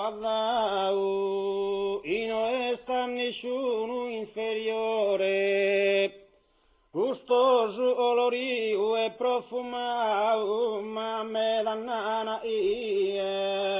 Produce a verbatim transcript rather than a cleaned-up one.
Allahu, e non sta nessuno inferiore, gustoso, olorio e profumato, ma me la nana ie.